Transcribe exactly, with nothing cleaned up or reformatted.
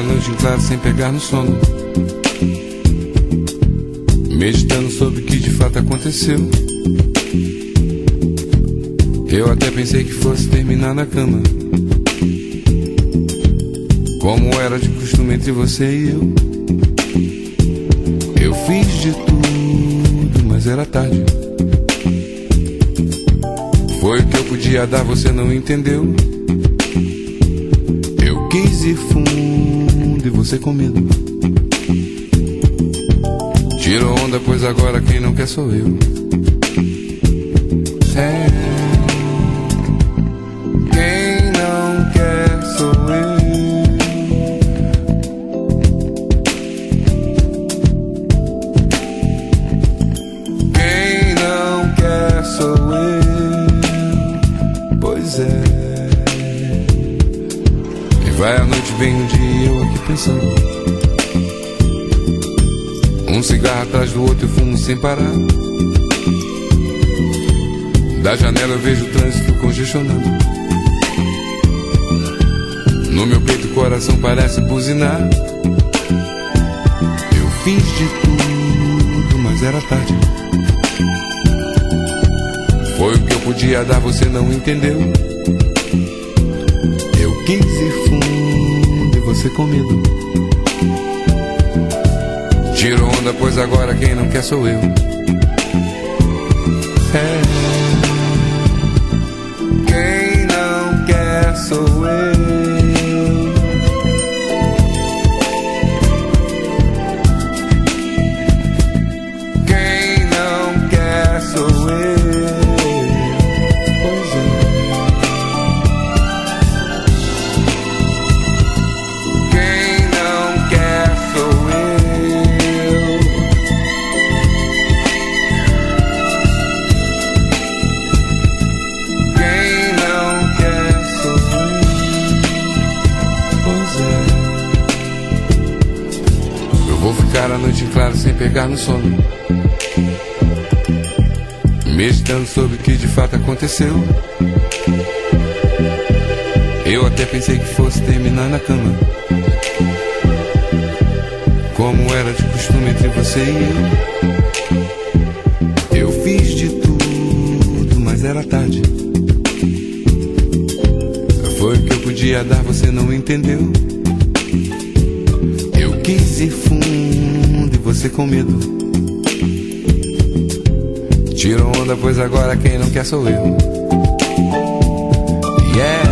vai a noite em claro sem pegar no sono, meditando sobre o que de fato aconteceu. Eu até pensei que fosse terminar na cama, como era de costume entre você e eu. Eu fiz de tudo, mas era tarde. Foi o que eu podia dar, você não entendeu. Eu quis ir fundo e você com medo. Tirou onda, pois agora quem não quer sou eu. É, quem não quer sou eu. Quem não quer sou eu. Pois é. E vai a noite, vem um dia e eu aqui pensando, um cigarro atrás do outro, eu fumo sem parar. Da janela eu vejo o trânsito congestionando. No meu peito o coração parece buzinar. Eu fiz de tudo, mas era tarde. Foi o que eu podia dar, você não entendeu. Eu quis ir fundo e você com medo. Tiro onda, pois agora quem não quer sou eu. É, quem não quer sou eu. Quem não quer sou eu. Pois é. Quem não quer sou eu. Vou ficar a noite em claro sem pegar no sono, meditando sobre o que de fato aconteceu. Eu até pensei que fosse terminar na cama, como era de costume entre você e eu. Eu fiz de tudo, mas era tarde. Foi o que eu podia dar, você não entendeu. Eu quis ir fundo e você com medo. Tirou onda, pois agora quem não quer sou eu. Yeah.